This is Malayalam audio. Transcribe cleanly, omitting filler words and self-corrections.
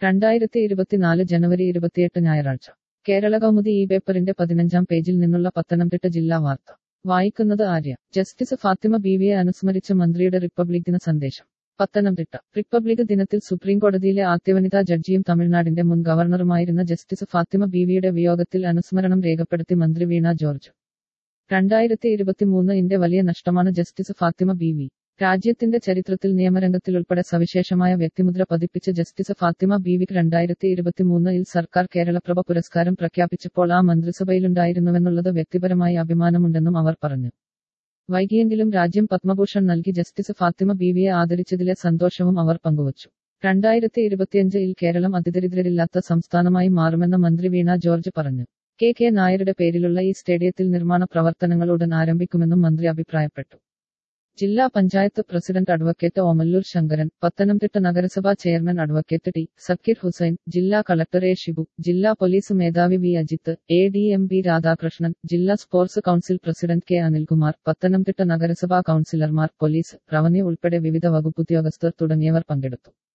2024 ജനുവരി 28 ഞായറാഴ്ച കേരള കൗമുദി ഈ പേപ്പറിന്റെ 15-ാം പേജിൽ നിന്നുള്ള പത്തനംതിട്ട ജില്ലാ വാർത്ത വായിക്കുന്നത് ആര്യ. ജസ്റ്റിസ് ഫാത്തിമ ബീവിയെ അനുസ്മരിച്ച് മന്ത്രിയുടെ റിപ്പബ്ലിക് ദിന സന്ദേശം. പത്തനംതിട്ട റിപ്പബ്ലിക് ദിനത്തിൽ സുപ്രീംകോടതിയിലെ ആദ്യവനിതാ ജഡ്ജിയും തമിഴ്നാടിന്റെ മുൻ ഗവർണറുമായിരുന്ന ജസ്റ്റിസ് ഫാത്തിമ ബീവിയുടെ വിയോഗത്തിൽ അനുസ്മരണം രേഖപ്പെടുത്തി മന്ത്രി വീണ ജോർജ്. 2023 വലിയ നഷ്ടമാണ് ജസ്റ്റിസ് ഫാത്തിമ ബീവി. രാജ്യത്തിന്റെ ചരിത്രത്തിൽ നിയമരംഗത്തിലുൾപ്പെടെ സവിശേഷമായ വ്യക്തിമുദ്ര പതിപ്പിച്ച ജസ്റ്റിസ് ഫാത്തിമ ബീവിക്ക് 2023 സർക്കാർ കേരളപ്രഭ പുരസ്കാരം പ്രഖ്യാപിച്ചപ്പോൾ ആ മന്ത്രിസഭയിലുണ്ടായിരുന്നുവെന്നുള്ളത് വ്യക്തിപരമായി അഭിമാനമുണ്ടെന്നും അവർ പറഞ്ഞു. വൈകിയെങ്കിലും രാജ്യം പത്മഭൂഷൺ നൽകി ജസ്റ്റിസ് ഫാത്തിമ ബീവിയെ ആദരിച്ചതിലെ സന്തോഷവും അവർ പങ്കുവച്ചു. 2025 കേരളം അതിദരിദ്രരില്ലാത്ത സംസ്ഥാനമായി മാറുമെന്ന് മന്ത്രി വീണ ജോർജ് പറഞ്ഞു. കെ നായരുടെ പേരിലുള്ള ഈ സ്റ്റേഡിയത്തിൽ നിർമ്മാണ പ്രവർത്തനങ്ങൾ ഉടൻ ആരംഭിക്കുമെന്നും മന്ത്രി അഭിപ്രായപ്പെട്ടു. ജില്ലാ പഞ്ചായത്ത് പ്രസിഡന്റ് അഡ്വക്കേറ്റ് ഓമല്ലൂർ ശങ്കരൻ, പത്തനംതിട്ട നഗരസഭാ chairman advocate T Zakir Hussain, ജില്ലാ കളക്ടർ എ ഷിബു, ജില്ലാ പോലീസ് മേധാവി V Ajith, ADM B Radhakrishnan, ജില്ലാ sports council president K Anilkumar, Pathanamthitta നഗരസഭാ കൗൺസിലർമാർ, പോലീസ്, റവന്യൂ ഉൾപ്പെടെ വിവിധ വകുപ്പുദ്യോഗസ്ഥർ തുടങ്ങിയവർ പങ്കെടുത്തു.